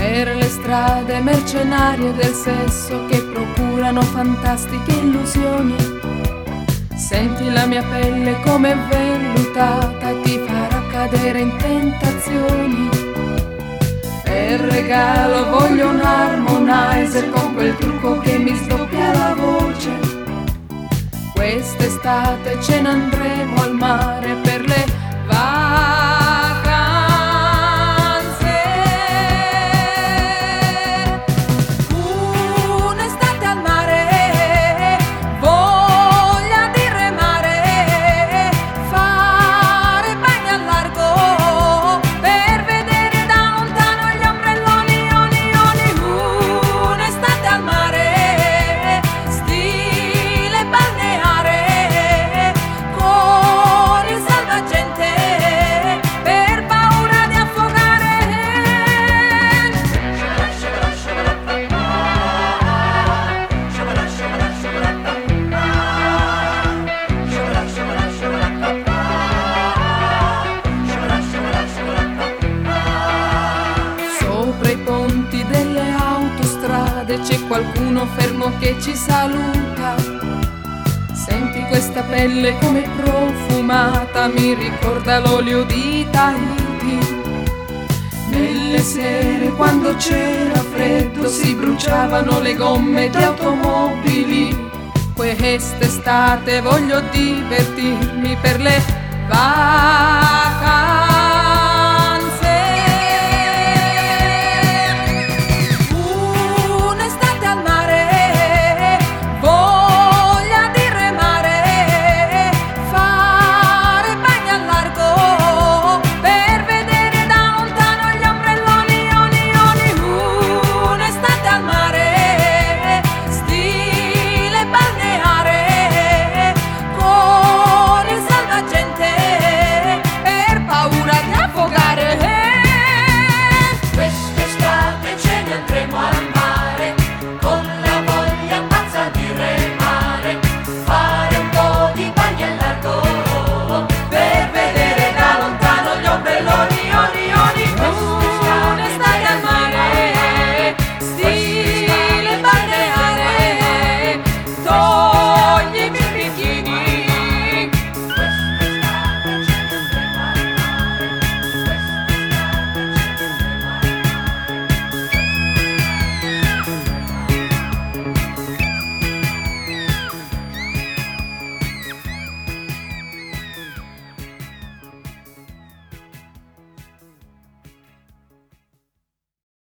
per le strade mercenarie del sesso che procurano fantastiche illusioni. Senti la mia pelle come vellutata, ti farà cadere in tentazioni. Per regalo voglio un harmonizer con quel trucco che mi sdoppia la voce. Quest'estate ce ne andremo al mare per le vacanze. Un'estate al mare, voglia di remare, fare bagni al largo per vedere da lontano gli ombrelloni, oni, oni. Un'estate al mare, stile balneare, con il salvagente per paura di affogare. Sopra i ponti delle autostrade c'è qualcuno fermo che ci saluta. Senti questa pelle come profumata, mi ricorda l'olio di Tahiti. Nelle sere quando c'era freddo si bruciavano le gomme di automobili. Quest'estate voglio divertirmi per le vacanze.